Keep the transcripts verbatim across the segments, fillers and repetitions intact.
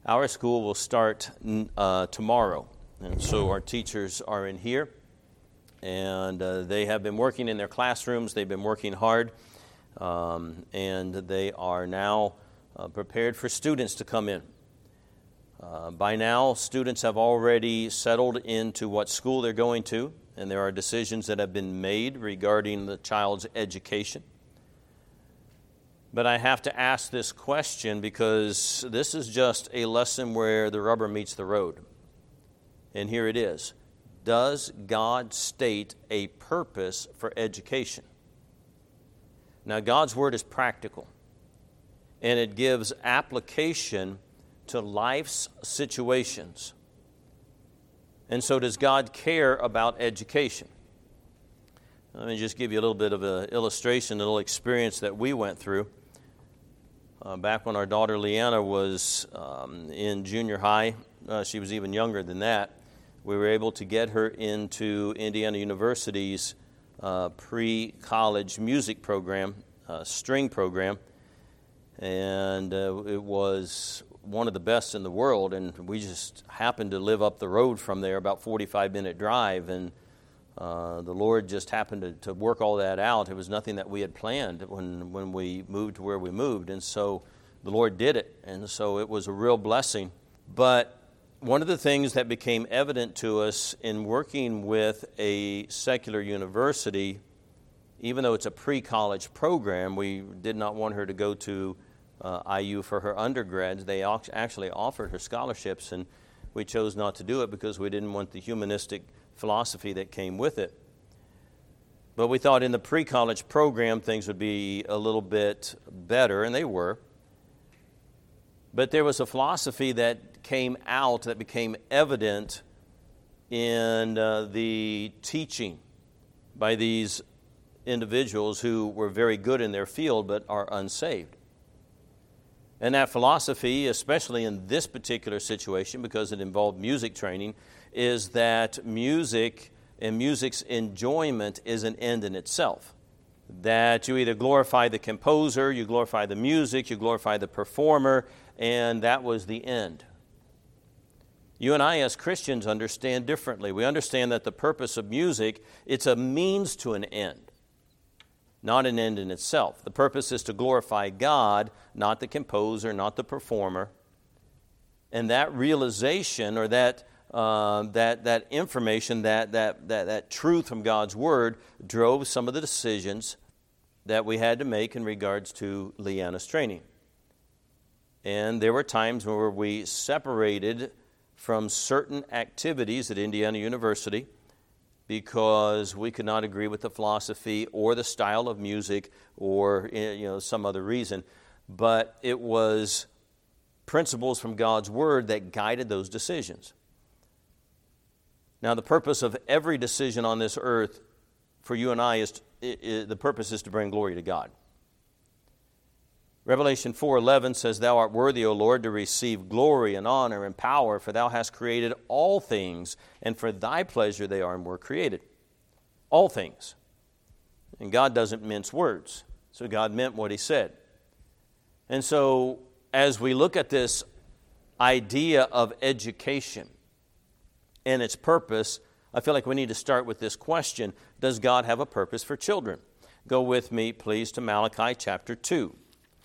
Our school will start uh, tomorrow, and so our teachers are in here, and uh, they have been working in their classrooms. They've been working hard, um, and they are now uh, prepared for students to come in. Uh, by now, students have already settled into what school they're going to, and there are decisions that have been made regarding the child's education. But I have to ask this question because this is just a lesson where the rubber meets the road. And here it is. Does God state a purpose for education? Now, God's Word is practical, and it gives application to life's situations. And so does God care about education? Let me just give you a little bit of an illustration, a little experience that we went through. Uh, back when our daughter Leanna was um, in junior high, uh, she was even younger than that, we were able to get her into Indiana University's uh, pre-college music program, uh, string program, and uh, it was one of the best in the world, and we just happened to live up the road from there, about forty-five minute drive, and Uh, the Lord just happened to, to work all that out. It was nothing that we had planned when, when we moved to where we moved. And so the Lord did it. And so it was a real blessing. But one of the things that became evident to us in working with a secular university, even though it's a pre-college program, we did not want her to go to uh, I U for her undergrads. They actually offered her scholarships, and we chose not to do it because we didn't want the humanistic philosophy that came with it. But we thought in the pre-college program things would be a little bit better, and they were. But there was a philosophy that came out, that became evident in uh, the teaching by these individuals who were very good in their field but are unsaved. And that philosophy, especially in this particular situation, because it involved music training, is that music and music's enjoyment is an end in itself. That you either glorify the composer, you glorify the music, you glorify the performer, and that was the end. You and I as Christians understand differently. We understand that the purpose of music, it's a means to an end, not an end in itself. The purpose is to glorify God, not the composer, not the performer. And that realization, or that uh, that that information, that, that that that truth from God's Word drove some of the decisions that we had to make in regards to Leanna's training. And there were times where we separated from certain activities at Indiana University because we could not agree with the philosophy or the style of music or you know some other reason. But it was principles from God's Word that guided those decisions. Now, the purpose of every decision on this earth for you and I is, is the purpose is to bring glory to God. Revelation four eleven says, "Thou art worthy, O Lord, to receive glory and honor and power, for thou hast created all things, and for thy pleasure they are and were created." All things. And God doesn't mince words. So God meant what He said. And so as we look at this idea of education and its purpose, I feel like we need to start with this question: does God have a purpose for children? Go with me, please, to Malachi chapter two.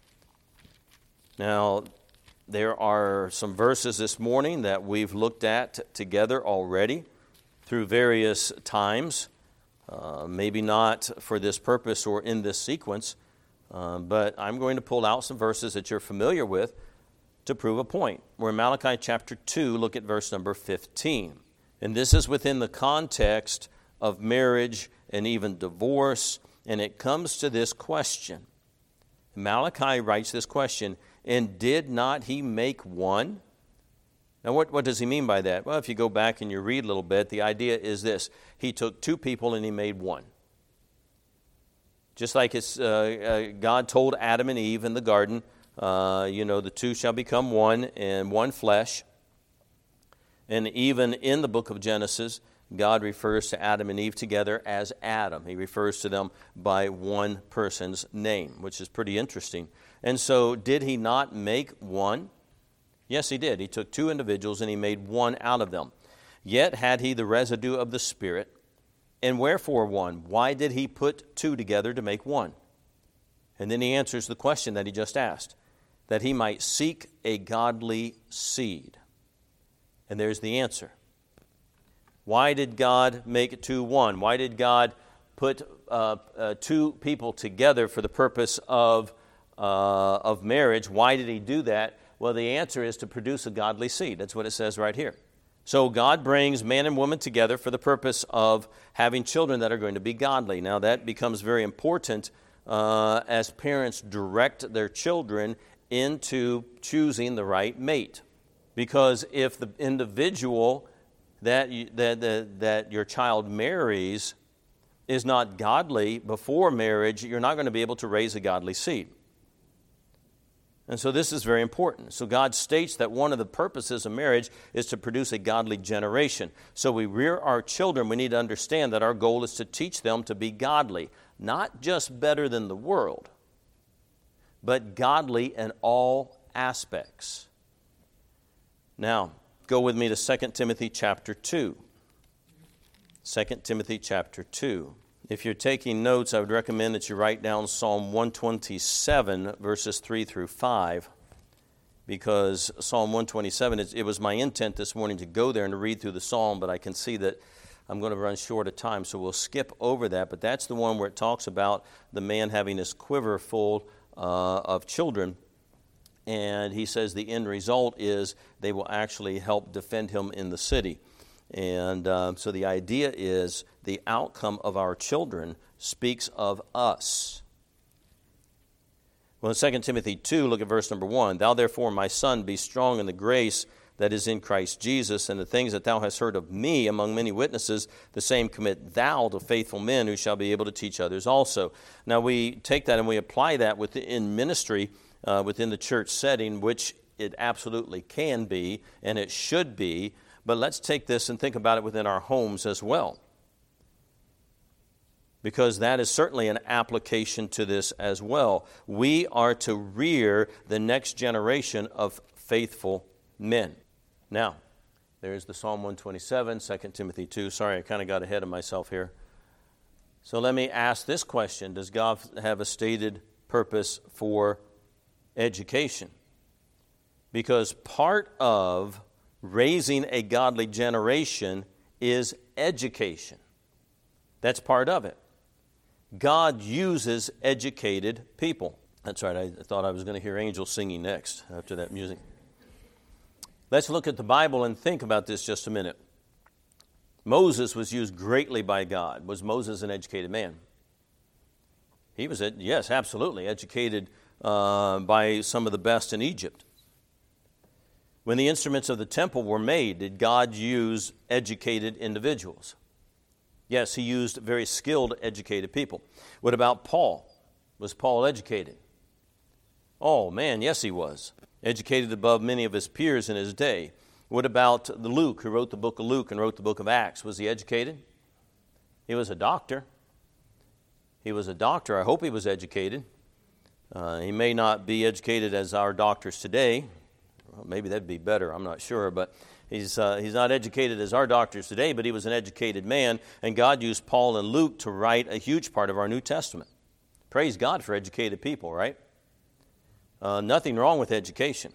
Now, there are some verses this morning that we've looked at together already through various times, uh, maybe not for this purpose or in this sequence, uh, but I'm going to pull out some verses that you're familiar with to prove a point. We're in Malachi chapter two, look at verse number fifteen. And this is within the context of marriage and even divorce, and it comes to this question. Malachi writes this question: "And did not He make one?" Now, what, what does he mean by that? Well, if you go back and you read a little bit, the idea is this: He took two people and He made one. Just like it's, uh, uh, God told Adam and Eve in the garden, uh, you know, the two shall become one and one flesh. And even in the book of Genesis, God refers to Adam and Eve together as Adam. He refers to them by one person's name, which is pretty interesting. And so, did He not make one? Yes, he did. He took two individuals and he made one out of them. Yet had he the residue of the Spirit. And wherefore one? Why did he put two together to make one? And then he answers the question that he just asked, that he might seek a godly seed. And there's the answer. Why did God make two one? Why did God put uh, uh, two people together for the purpose of, uh, of marriage? Why did he do that? Well, the answer is to produce a godly seed. That's what it says right here. So God brings man and woman together for the purpose of having children that are going to be godly. Now that becomes very important uh, as parents direct their children into choosing the right mate. Because if the individual that, you, that, that, that your child marries is not godly before marriage, you're not going to be able to raise a godly seed. And so this is very important. So God states that one of the purposes of marriage is to produce a godly generation. So we rear our children, we need to understand that our goal is to teach them to be godly. Not just better than the world, but godly in all aspects. Now, go with me to Second Timothy chapter two. Second Timothy chapter two. If you're taking notes, I would recommend that you write down Psalm one twenty-seven, verses three through five, because Psalm one twenty-seven, it was my intent this morning to go there and to read through the psalm, but I can see that I'm going to run short of time, so we'll skip over that. But that's the one where it talks about the man having his quiver full uh, of children, and he says the end result is they will actually help defend him in the city. And uh, so the idea is the outcome of our children speaks of us. Well, in Second Timothy two, look at verse number one. Thou therefore, my son, be strong in the grace that is in Christ Jesus, and the things that thou hast heard of me among many witnesses, the same commit thou to faithful men who shall be able to teach others also. Now we take that and we apply that within ministry, uh, within the church setting, which it absolutely can be, and it should be. But let's take this and think about it within our homes as well, because that is certainly an application to this as well. We are to rear the next generation of faithful men. Now, there's the Psalm one twenty-seven, Second Timothy two. Sorry, I kind of got ahead of myself here. So let me ask this question. Does God have a stated purpose for education? Because part of raising a godly generation is education. That's part of it. God uses educated people. That's right, I thought I was going to hear angels singing next after that music. Let's look at the Bible and think about this just a minute. Moses was used greatly by God. Was Moses an educated man? He was, yes, absolutely, educated uh, by some of the best in Egypt. When the instruments of the temple were made, did God use educated individuals? Yes, he used very skilled, educated people. What about Paul? Was Paul educated? Oh, man, yes, he was. Educated above many of his peers in his day. What about Luke, who wrote the book of Luke and wrote the book of Acts? Was he educated? He was a doctor. He was a doctor. I hope he was educated. Uh, he may not be educated as our doctors today. Well, maybe that'd be better. I'm not sure. But he's, uh, he's not educated as our doctors today, but he was an educated man. And God used Paul and Luke to write a huge part of our New Testament. Praise God for educated people, right? Uh, nothing wrong with education.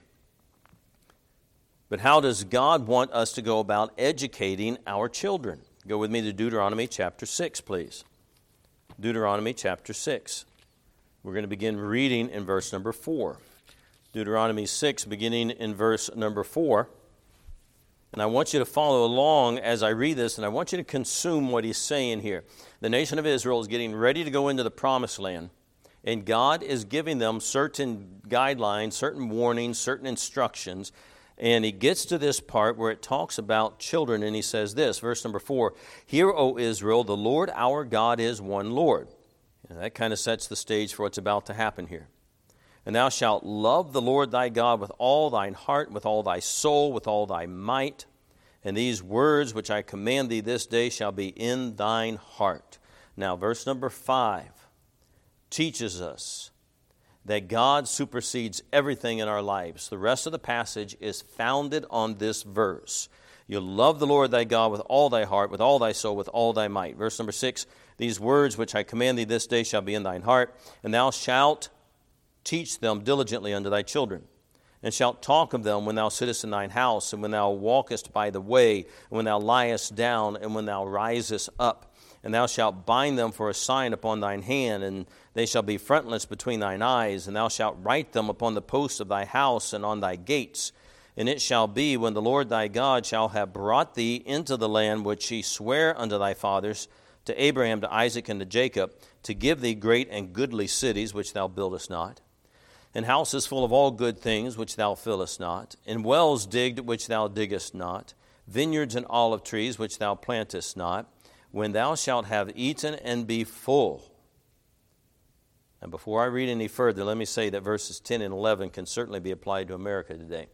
But how does God want us to go about educating our children? Go with me to Deuteronomy chapter six, please. Deuteronomy chapter six. We're going to begin reading in verse number four. Deuteronomy six, beginning in verse number four. And I want you to follow along as I read this, and I want you to consume what he's saying here. The nation of Israel is getting ready to go into the promised land, and God is giving them certain guidelines, certain warnings, certain instructions. And he gets to this part where it talks about children, and he says this, verse number four, Hear, O Israel, the Lord our God is one Lord. And that kind of sets the stage for what's about to happen here. And thou shalt love the Lord thy God with all thine heart, with all thy soul, with all thy might. And these words which I command thee this day shall be in thine heart. Now, verse number five teaches us that God supersedes everything in our lives. The rest of the passage is founded on this verse. You'll love the Lord thy God with all thy heart, with all thy soul, with all thy might. Verse number six, these words which I command thee this day shall be in thine heart, and thou shalt teach them diligently unto thy children, and shalt talk of them when thou sittest in thine house, and when thou walkest by the way, and when thou liest down, and when thou risest up. And thou shalt bind them for a sign upon thine hand, and they shall be frontlets between thine eyes, and thou shalt write them upon the posts of thy house and on thy gates. And it shall be, when the Lord thy God shall have brought thee into the land which he sware unto thy fathers, to Abraham, to Isaac, and to Jacob, to give thee great and goodly cities, which thou buildest not, and houses full of all good things, which thou fillest not, and wells digged, which thou diggest not, vineyards and olive trees, which thou plantest not, when thou shalt have eaten and be full. And before I read any further, let me say that verses ten and eleven can certainly be applied to America today.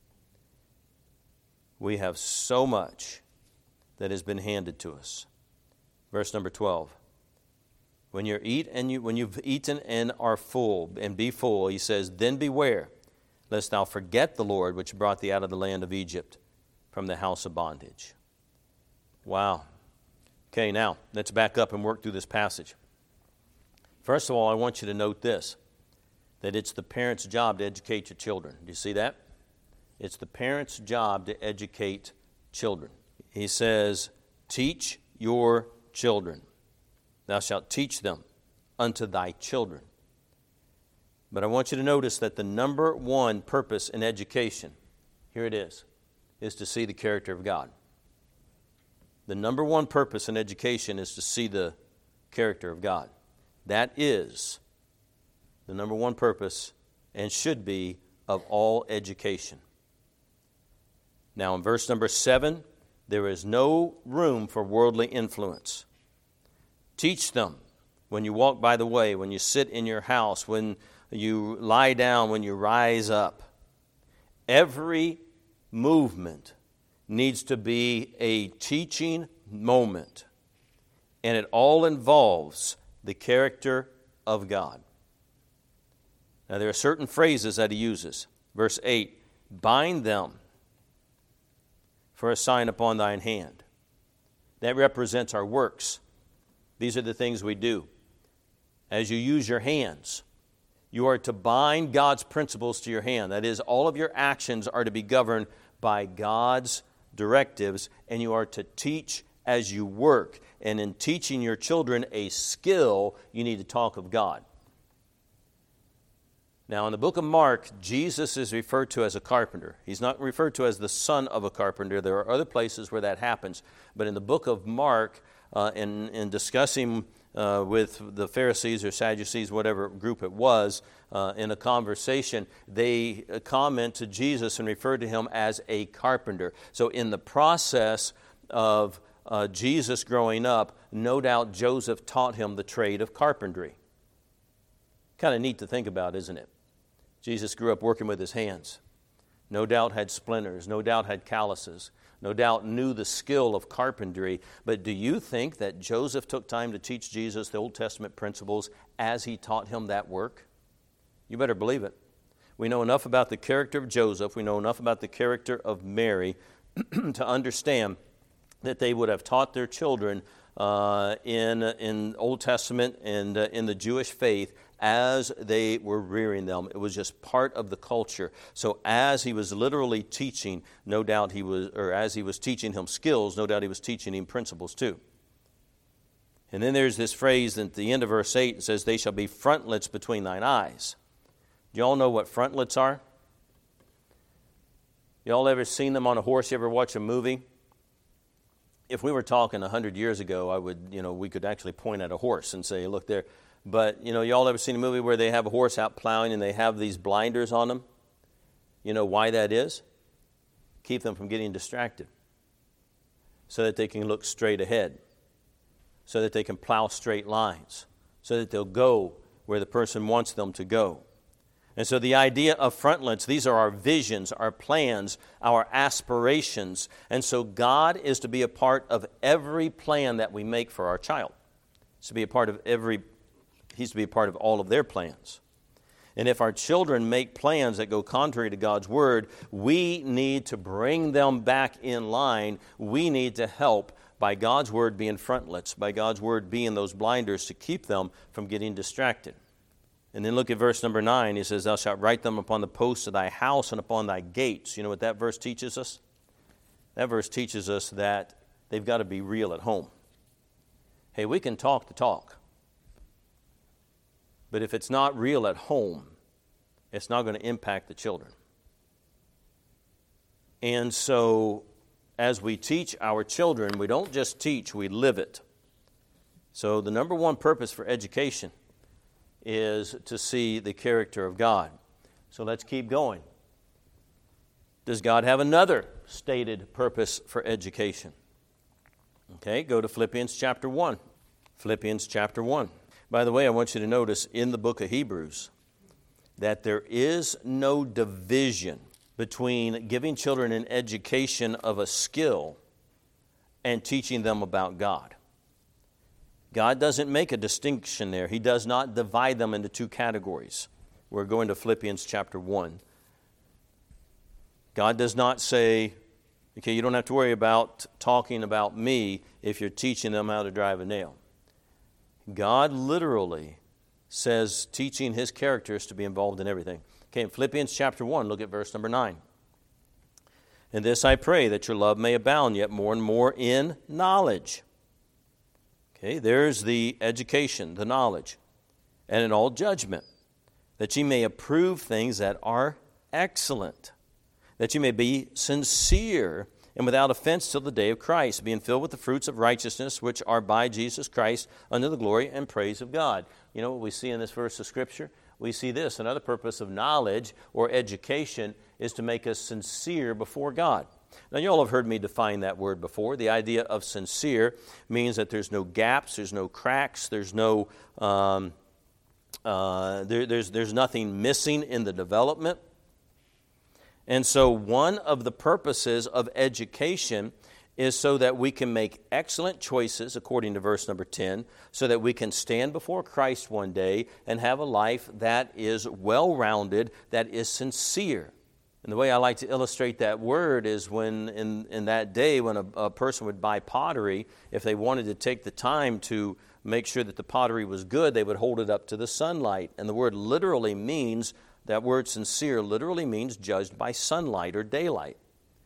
We have so much that has been handed to us. Verse number twelve. When you eat and you when you've eaten and are full and be full, he says, then beware, lest thou forget the Lord which brought thee out of the land of Egypt from the house of bondage. Wow. Okay, now let's back up and work through this passage. First of all, I want you to note this, that it's the parent's job to educate your children. Do you see that? It's the parent's job to educate children. He says, teach your children. Thou shalt teach them unto thy children. But I want you to notice that the number one purpose in education, here it is, is to see the character of God. The number one purpose in education is to see the character of God. That is the number one purpose and should be of all education. Now in verse number seven, there is no room for worldly influence. Teach them when you walk by the way, when you sit in your house, when you lie down, when you rise up. Every movement needs to be a teaching moment, and it all involves the character of God. Now there are certain phrases that he uses. Verse eight, bind them for a sign upon thine hand. That represents our works. These are the things we do. As you use your hands, you are to bind God's principles to your hand. That is, all of your actions are to be governed by God's directives, and you are to teach as you work. And in teaching your children a skill, you need to talk of God. Now, in the book of Mark, Jesus is referred to as a carpenter. He's not referred to as the son of a carpenter. There are other places where that happens. But in the book of Mark, uh, in, in discussing uh, with the Pharisees or Sadducees, whatever group it was, uh, in a conversation, they comment to Jesus and refer to him as a carpenter. So in the process of uh, Jesus growing up, no doubt Joseph taught him the trade of carpentry. Kind of neat to think about, isn't it? Jesus grew up working with his hands. No doubt had splinters, no doubt had calluses, no doubt knew the skill of carpentry. But do you think that Joseph took time to teach Jesus the Old Testament principles as he taught him that work? You better believe it. We know enough about the character of Joseph, we know enough about the character of Mary to understand that they would have taught their children uh, in, in Old Testament and uh, in the Jewish faith as they were rearing them. It was just part of the culture. So as he was literally teaching, no doubt he was, or as he was teaching him skills, no doubt he was teaching him principles too. And then there's this phrase at the end of verse eight, it says, they shall be frontlets between thine eyes. Do you all know what frontlets are? You all ever seen them on a horse? You ever watch a movie? If we were talking a hundred years ago, I would, you know, we could actually point at a horse and say, look there. But, you know, you all ever seen a movie where they have a horse out plowing and they have these blinders on them? You know why that is? Keep them from getting distracted. So that they can look straight ahead. So that they can plow straight lines. So that they'll go where the person wants them to go. And so the idea of frontlets, these are our visions, our plans, our aspirations. And so God is to be a part of every plan that we make for our child. It's to be a part of every He's to be a part of all of their plans. And if our children make plans that go contrary to God's Word, we need to bring them back in line. We need to help by God's Word being frontlets, by God's Word being those blinders to keep them from getting distracted. And then look at verse number nine. He says, thou shalt write them upon the posts of thy house and upon thy gates. You know what that verse teaches us? That verse teaches us that they've got to be real at home. Hey, we can talk the talk. But if it's not real at home, it's not going to impact the children. And so, as we teach our children, we don't just teach, we live it. So the number one purpose for education is to see the character of God. So let's keep going. Does God have another stated purpose for education? Okay, go to Philippians chapter one. Philippians chapter one. By the way, I want you to notice in the book of Hebrews that there is no division between giving children an education of a skill and teaching them about God. God doesn't make a distinction there. He does not divide them into two categories. We're going to Philippians chapter one. God does not say, okay, you don't have to worry about talking about me if you're teaching them how to drive a nail. God literally says teaching His character is to be involved in everything. Okay, in Philippians chapter one, look at verse number nine. In this I pray, that your love may abound yet more and more in knowledge. Okay, there's the education, the knowledge, and in all judgment, that ye may approve things that are excellent, that you may be sincere and without offense till the day of Christ, being filled with the fruits of righteousness, which are by Jesus Christ, unto the glory and praise of God. You know what we see in this verse of Scripture? We see this. Another purpose of knowledge or education is to make us sincere before God. Now, you all have heard me define that word before. The idea of sincere means that there's no gaps, there's no cracks, there's no um, uh, there, there's there's nothing missing in the development. And so one of the purposes of education is so that we can make excellent choices, according to verse number ten, so that we can stand before Christ one day and have a life that is well-rounded, that is sincere. And the way I like to illustrate that word is when in, in that day when a, a person would buy pottery, if they wanted to take the time to make sure that the pottery was good, they would hold it up to the sunlight. And the word literally means, that word sincere literally means judged by sunlight or daylight.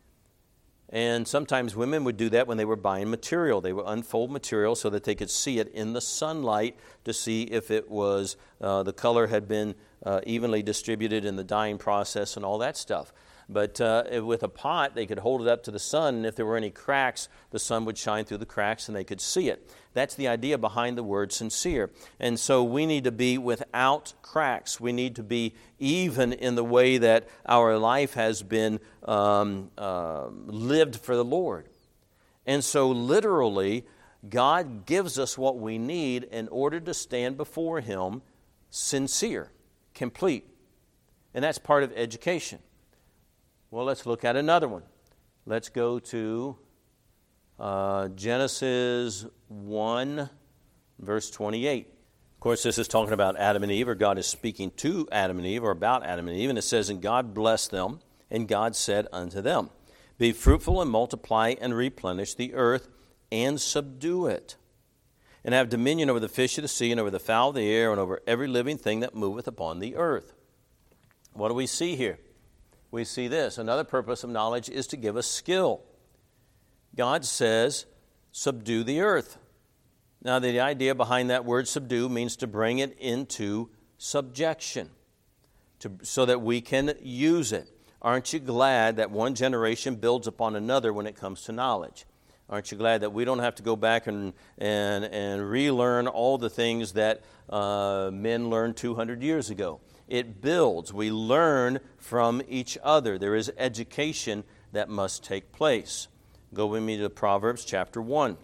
And sometimes women would do that when they were buying material. They would unfold material so that they could see it in the sunlight to see if it was, uh, the color had been uh, evenly distributed in the dyeing process and all that stuff. But uh, with a pot, they could hold it up to the sun, and if there were any cracks, the sun would shine through the cracks and they could see it. That's the idea behind the word sincere. And so we need to be without cracks. We need to be even in the way that our life has been um, uh, lived for the Lord. And so literally, God gives us what we need in order to stand before Him sincere, complete. And that's part of education. Well, let's look at another one. Let's go to uh, Genesis one, verse twenty-eight. Of course, this is talking about Adam and Eve, or God is speaking to Adam and Eve, or about Adam and Eve. And it says, and God blessed them, and God said unto them, be fruitful and multiply and replenish the earth and subdue it, and have dominion over the fish of the sea and over the fowl of the air and over every living thing that moveth upon the earth. What do we see here? We see this. Another purpose of knowledge is to give us skill. God says, subdue the earth. Now, the idea behind that word subdue means to bring it into subjection, to, so that we can use it. Aren't you glad that one generation builds upon another when it comes to knowledge? Aren't you glad that we don't have to go back and and, and relearn all the things that uh, men learned two hundred years ago? It builds. We learn from each other. There is education that must take place. Go with me to Proverbs chapter one.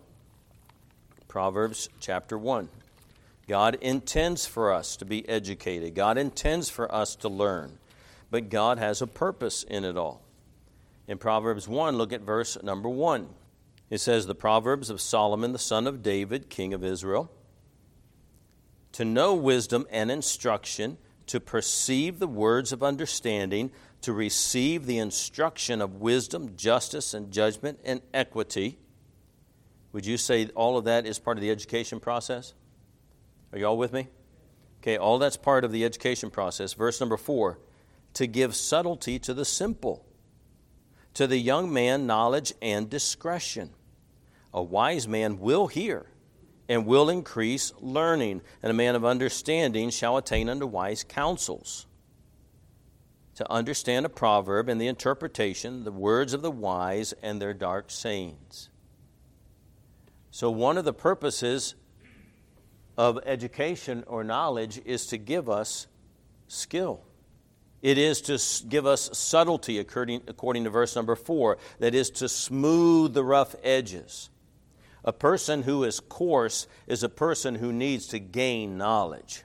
Proverbs chapter one. God intends for us to be educated. God intends for us to learn. But God has a purpose in it all. In Proverbs one, look at verse number one. It says, the Proverbs of Solomon, the son of David, king of Israel, to know wisdom and instruction, to perceive the words of understanding, to receive the instruction of wisdom, justice, and judgment, and equity. Would you say all of that is part of the education process? Are you all with me? Okay, all that's part of the education process. Verse number four, to give subtlety to the simple, to the young man knowledge and discretion. A wise man will hear and will increase learning, and a man of understanding shall attain unto wise counsels. To understand a proverb and the interpretation, the words of the wise and their dark sayings. So one of the purposes of education or knowledge is to give us skill. It is to give us subtlety, according, according to verse number four. That is to smooth the rough edges. A person who is coarse is a person who needs to gain knowledge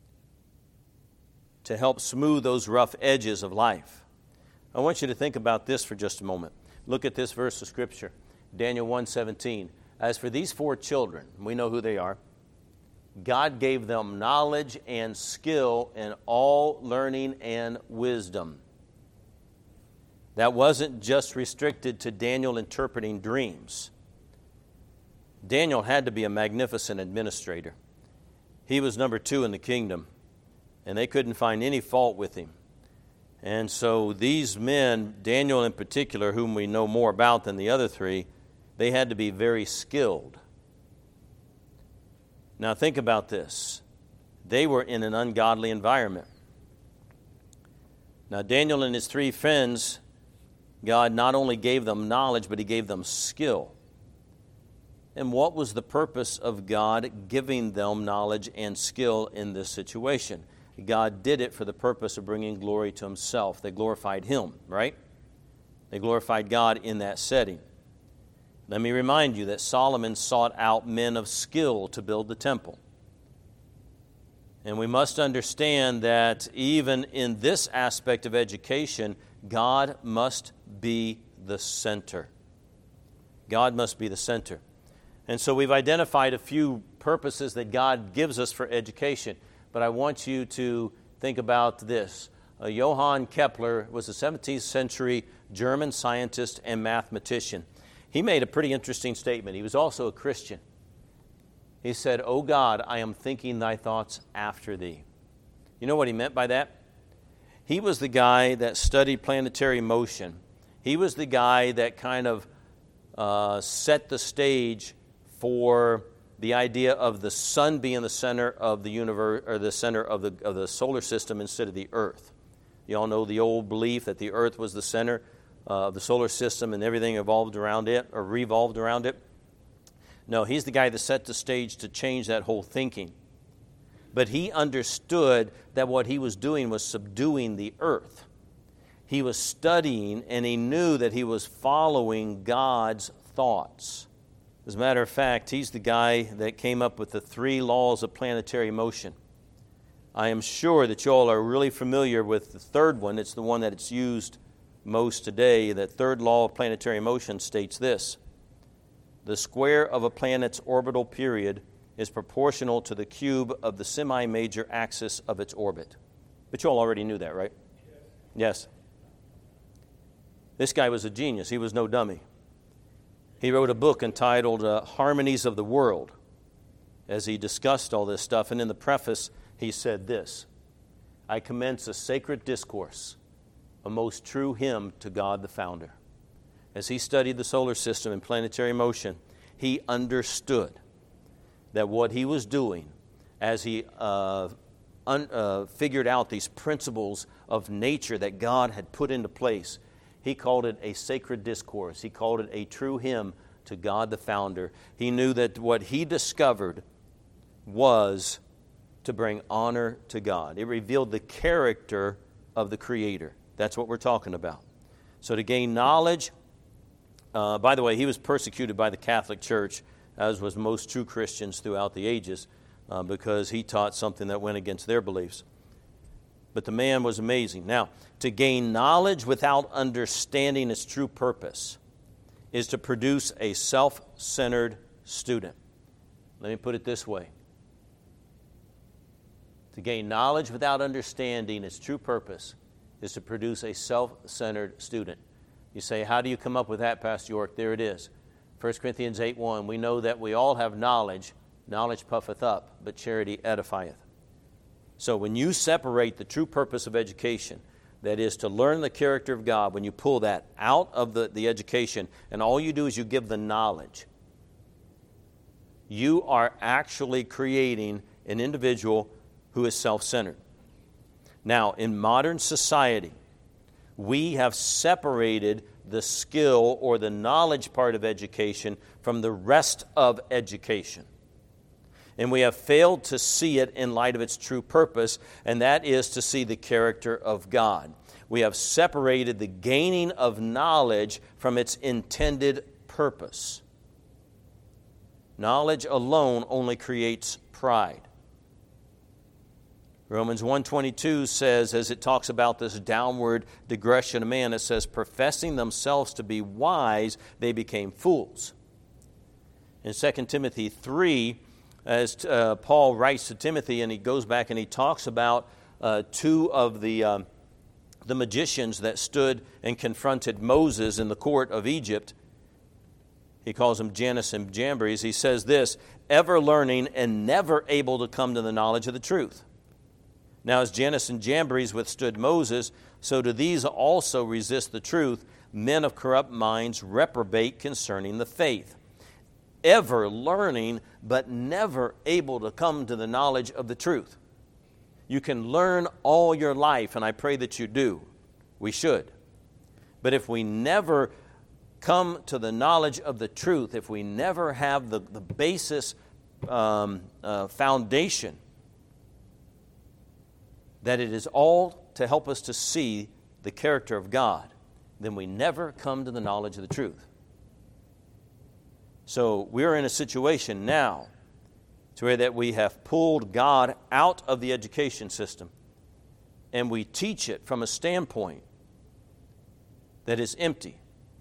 to help smooth those rough edges of life. I want you to think about this for just a moment. Look at this verse of Scripture, Daniel one seventeen. As for these four children, we know who they are, God gave them knowledge and skill in all learning and wisdom. That wasn't just restricted to Daniel interpreting dreams. Daniel had to be a magnificent administrator. He was number two in the kingdom, and they couldn't find any fault with him. And so these men, Daniel in particular, whom we know more about than the other three, they had to be very skilled. Now think about this. They were in an ungodly environment. Now Daniel and his three friends, God not only gave them knowledge, but He gave them skill. And what was the purpose of God giving them knowledge and skill in this situation? God did it for the purpose of bringing glory to Himself. They glorified Him, right? They glorified God in that setting. Let me remind you that Solomon sought out men of skill to build the temple. And we must understand that even in this aspect of education, God must be the center. God must be the center. And so we've identified a few purposes that God gives us for education. But I want you to think about this. Uh, Johann Kepler was a seventeenth century German scientist and mathematician. He made a pretty interesting statement. He was also a Christian. He said, "O God, I am thinking thy thoughts after thee." You know what he meant by that? He was the guy that studied planetary motion. He was the guy that kind of uh, set the stage for the idea of the sun being the center of the universe, or the center of the of the solar system instead of the earth. You all know the old belief that the earth was the center uh, of the solar system and everything evolved around it or revolved around it. No, he's the guy that set the stage to change that whole thinking. But he understood that what he was doing was subduing the earth. He was studying, and he knew that he was following God's thoughts. As a matter of fact, he's the guy that came up with the three laws of planetary motion. I am sure that you all are really familiar with the third one. It's the one that it's used most today. That third law of planetary motion states this: the square of a planet's orbital period is proportional to the cube of the semi-major axis of its orbit. But you all already knew that, right? Yes. Yes. This guy was a genius. He was no dummy. He wrote a book entitled uh, Harmonies of the World as he discussed all this stuff. And in the preface, he said this: I commence a sacred discourse, a most true hymn to God the Founder. As he studied the solar system and planetary motion, he understood that what he was doing as he uh, un, uh, figured out these principles of nature that God had put into place, he called it a sacred discourse. He called it a true hymn to God the Founder. He knew that what he discovered was to bring honor to God. It revealed the character of the Creator. That's what we're talking about. So to gain knowledge, uh, by the way, he was persecuted by the Catholic Church, as was most true Christians throughout the ages, uh, because he taught something that went against their beliefs. But the man was amazing. Now, to gain knowledge without understanding its true purpose is to produce a self-centered student. Let me put it this way. To gain knowledge without understanding, its true purpose is to produce a self-centered student. You say, how do you come up with that, Pastor York? There it is. First Corinthians eight one, we know that we all have knowledge. Knowledge puffeth up, but charity edifieth. So when you separate the true purpose of education, that is to learn the character of God, when you pull that out of the, the education, and all you do is you give the knowledge, you are actually creating an individual who is self-centered. Now, in modern society, we have separated the skill or the knowledge part of education from the rest of education. And we have failed to see it in light of its true purpose, and that is to see the character of God. We have separated the gaining of knowledge from its intended purpose. Knowledge alone only creates pride. Romans one twenty-two says, as it talks about this downward digression of man, it says, professing themselves to be wise, they became fools. In Second Timothy three, as uh, Paul writes to Timothy, and he goes back and he talks about uh, two of the, um, the magicians that stood and confronted Moses in the court of Egypt. He calls them Jannes and Jambres. He says this, ever learning and never able to come to the knowledge of the truth. Now, as Jannes and Jambres withstood Moses, so do these also resist the truth. Men of corrupt minds reprobate concerning the faith. Ever learning, but never able to come to the knowledge of the truth. You can learn all your life, and I pray that you do. We should. But if we never come to the knowledge of the truth, if we never have the, the basis um, uh, foundation, that it is all to help us to see the character of God, then we never come to the knowledge of the truth. So we're in a situation now to where that we have pulled God out of the education system, and we teach it from a standpoint that is empty.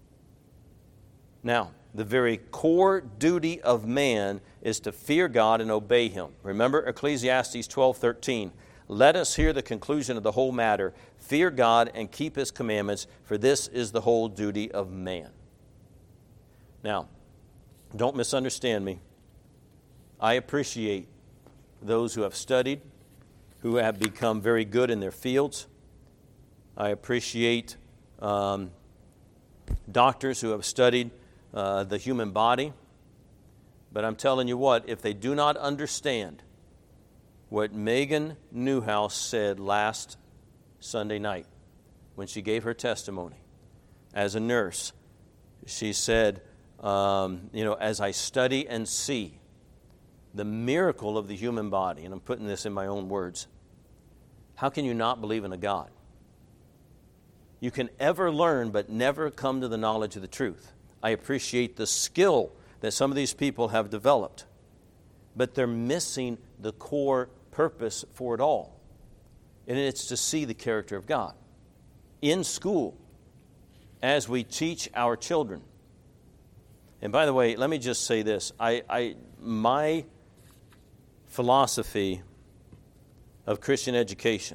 Now, the very core duty of man is to fear God and obey Him. Remember Ecclesiastes twelve thirteen. Let us hear the conclusion of the whole matter. Fear God and keep His commandments, for this is the whole duty of man. Now, don't misunderstand me. I appreciate those who have studied, who have become very good in their fields. I appreciate um, doctors who have studied uh, the human body. But I'm telling you what, if they do not understand what Megan Newhouse said last Sunday night when she gave her testimony as a nurse, she said, um, you know, as I study and see the miracle of the human body, and I'm putting this in my own words, how can you not believe in a God? You can ever learn but never come to the knowledge of the truth. I appreciate the skill that some of these people have developed, but they're missing the core purpose for it all. And it's to see the character of God. In school, as we teach our children. And by the way, let me just say this. I, I my philosophy of Christian education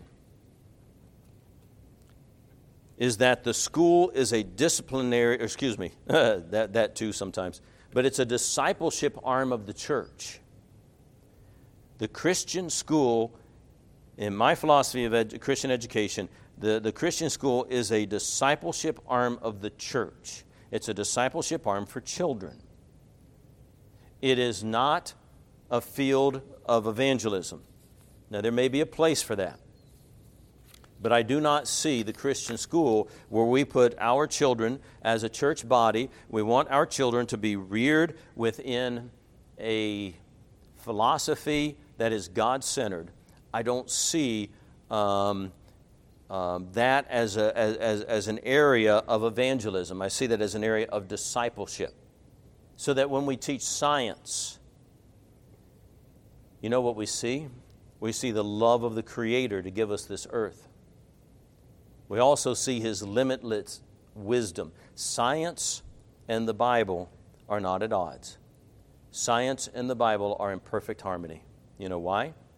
is that the school is a disciplinary, or excuse me, that, that too sometimes, but it's a discipleship arm of the church. The Christian school, in my philosophy of ed- Christian education, the, the Christian school is a discipleship arm of the church. It's a discipleship arm for children. It is not a field of evangelism. Now, there may be a place for that. But I do not see the Christian school where we put our children as a church body. We want our children to be reared within a philosophy that is God-centered. I don't see um, um, that as, a, as, as an area of evangelism. I see that as an area of discipleship. So that when we teach science, you know what we see? We see the love of the Creator to give us this earth. We also see His limitless wisdom. Science and the Bible are not at odds. Science and the Bible are in perfect harmony. You know why?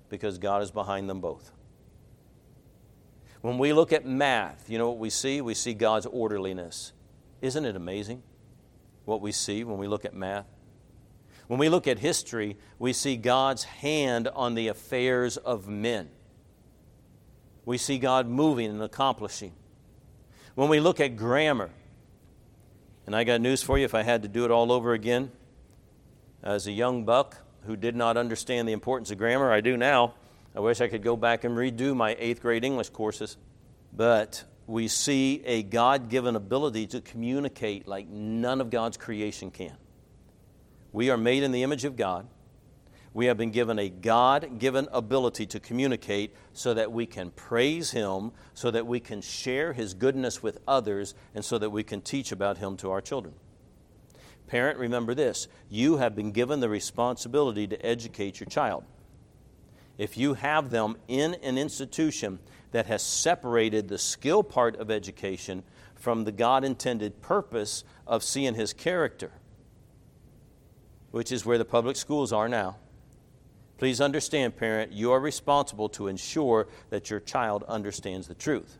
because God is behind them both. When we look at math, you know what we see? We see God's orderliness. Isn't it amazing what we see when we look at math? When we look at history, we see God's hand on the affairs of men. We see God moving and accomplishing. When we look at grammar, and I got news for you, if I had to do it all over again, as a young buck who did not understand the importance of grammar, I do now. I wish I could go back and redo my eighth grade English courses. But we see a God-given ability to communicate like none of God's creation can. We are made in the image of God. We have been given a God-given ability to communicate so that we can praise Him, so that we can share His goodness with others, and so that we can teach about Him to our children. Parent, remember this. You have been given the responsibility to educate your child. If you have them in an institution that has separated the skill part of education from the God-intended purpose of seeing His character, which is where the public schools are now, please understand, parent, you are responsible to ensure that your child understands the truth.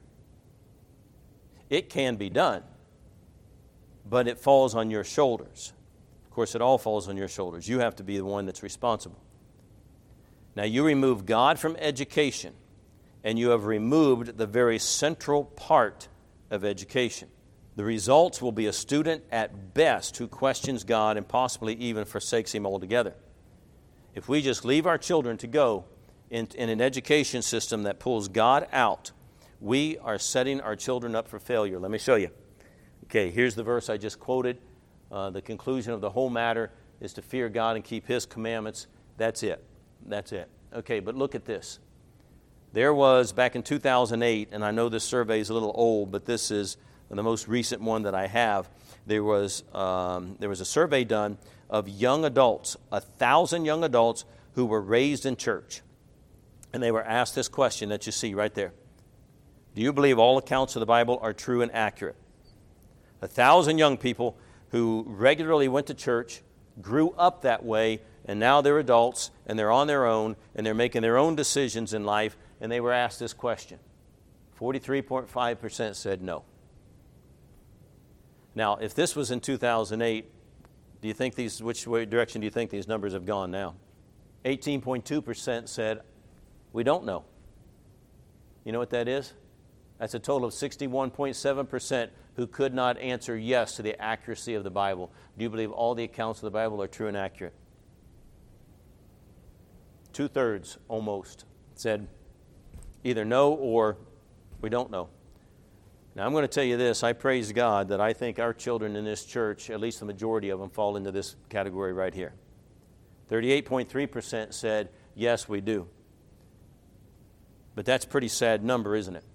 It can be done, but it falls on your shoulders. Of course, it all falls on your shoulders. You have to be the one that's responsible. Now, you remove God from education, and you have removed the very central part of education. The results will be a student at best who questions God and possibly even forsakes Him altogether. If we just leave our children to go in, in an education system that pulls God out, we are setting our children up for failure. Let me show you. Okay, here's the verse I just quoted. Uh, the conclusion of the whole matter is to fear God and keep His commandments. That's it. That's it. Okay, but look at this. There was, back in two thousand eight, and I know this survey is a little old, but this is the most recent one that I have. There was um, there was a survey done of young adults, a thousand young adults who were raised in church. And they were asked this question that you see right there. Do you believe all accounts of the Bible are true and accurate? A thousand young people who regularly went to church, grew up that way, and now they're adults, and they're on their own, and they're making their own decisions in life, and they were asked this question. forty-three point five percent said no. Now, if this was in two thousand eight, do you think these, which way, direction do you think these numbers have gone now? eighteen point two percent said, we don't know. You know what that is? That's a total of sixty-one point seven percent who could not answer yes to the accuracy of the Bible. Do you believe all the accounts of the Bible are true and accurate? Two-thirds, almost, said either no or we don't know. Now, I'm going to tell you this. I praise God that I think our children in this church, at least the majority of them, fall into this category right here. thirty-eight point three percent said, yes, we do. But that's a pretty sad number, isn't it?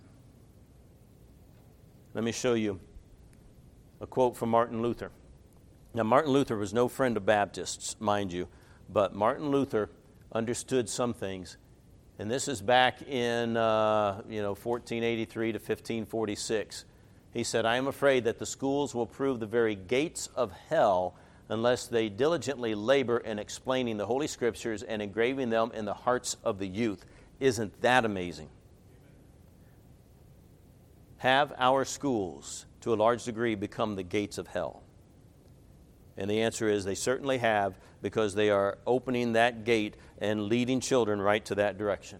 Let me show you a quote from Martin Luther. Now, Martin Luther was no friend of Baptists, mind you, but Martin Luther understood some things. And this is back in, uh, you know, fourteen eighty-three to fifteen forty-six. He said, I am afraid that the schools will prove the very gates of hell unless they diligently labor in explaining the Holy Scriptures and engraving them in the hearts of the youth. Isn't that amazing? Have our schools, to a large degree, become the gates of hell? And the answer is they certainly have, because they are opening that gate and leading children right to that direction.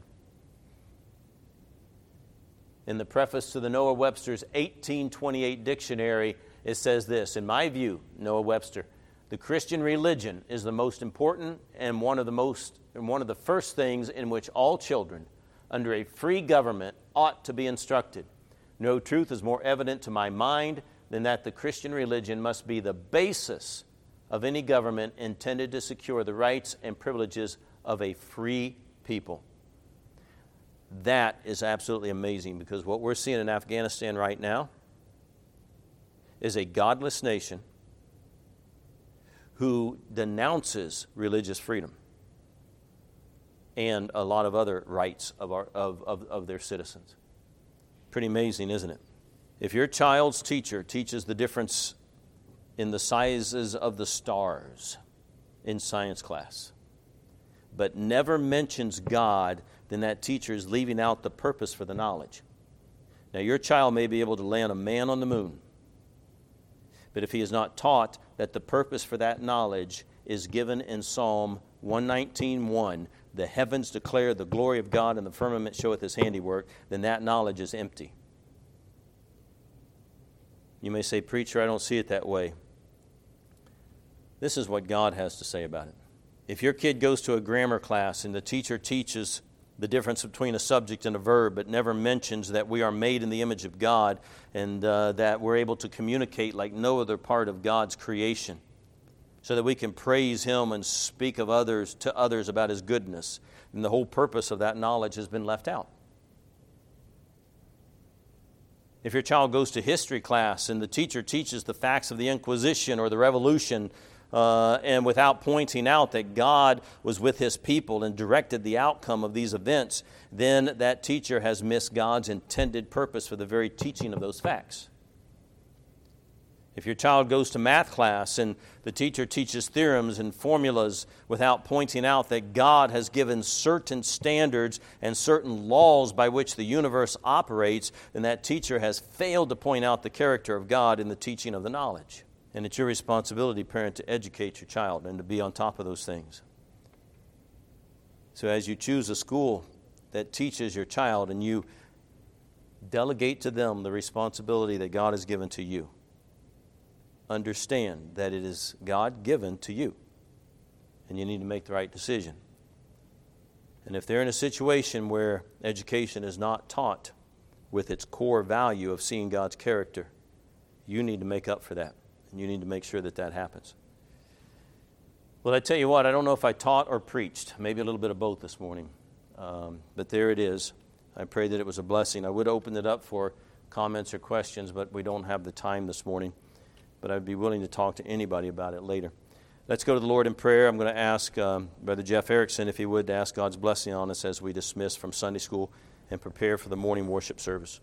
In the preface to the Noah Webster's eighteen twenty-eight dictionary, it says this, in my view, Noah Webster, the Christian religion is the most important and one of the most and one of the first things in which all children under a free government ought to be instructed. No truth is more evident to my mind than that the Christian religion must be the basis of any government intended to secure the rights and privileges of a free people. That is absolutely amazing, because what we're seeing in Afghanistan right now is a godless nation who denounces religious freedom and a lot of other rights of, our, of, of, of their citizens. Pretty amazing, isn't it? If your child's teacher teaches the difference in the sizes of the stars in science class, but never mentions God, then that teacher is leaving out the purpose for the knowledge. Now, your child may be able to land a man on the moon, but if he is not taught that the purpose for that knowledge is given in Psalm one nineteen one, the heavens declare the glory of God and the firmament showeth his handiwork, then that knowledge is empty. You may say, preacher, I don't see it that way. This is what God has to say about it. If your kid goes to a grammar class and the teacher teaches the difference between a subject and a verb, but never mentions that we are made in the image of God and uh, that we're able to communicate like no other part of God's creation, so that we can praise Him and speak of others to others about His goodness, and the whole purpose of that knowledge has been left out. If your child goes to history class and the teacher teaches the facts of the Inquisition or the Revolution, Uh, and without pointing out that God was with His people and directed the outcome of these events, then that teacher has missed God's intended purpose for the very teaching of those facts. If your child goes to math class and the teacher teaches theorems and formulas without pointing out that God has given certain standards and certain laws by which the universe operates, then that teacher has failed to point out the character of God in the teaching of the knowledge. And it's your responsibility, parent, to educate your child and to be on top of those things. So as you choose a school that teaches your child and you delegate to them the responsibility that God has given to you, understand that it is God-given to you, and you need to make the right decision. And if they're in a situation where education is not taught with its core value of seeing God's character, you need to make up for that. And you need to make sure that that happens. Well, I tell you what, I don't know if I taught or preached. Maybe a little bit of both this morning. Um, but there it is. I pray that it was a blessing. I would open it up for comments or questions, but we don't have the time this morning. But I'd be willing to talk to anybody about it later. Let's go to the Lord in prayer. I'm going to ask um, Brother Jeff Erickson, if he would, to ask God's blessing on us as we dismiss from Sunday school and prepare for the morning worship service.